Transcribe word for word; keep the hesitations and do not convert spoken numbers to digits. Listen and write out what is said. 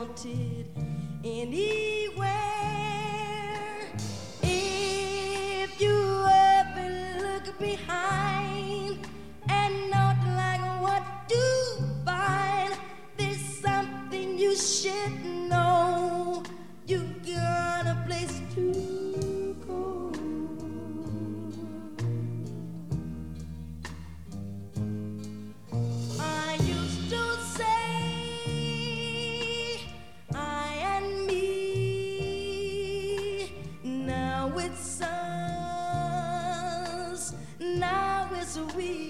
wanted anywhere. If you ever look behind and not like what you find, there's something you should know. You got a place to go. I used to say I and me, now it's us, now it's we.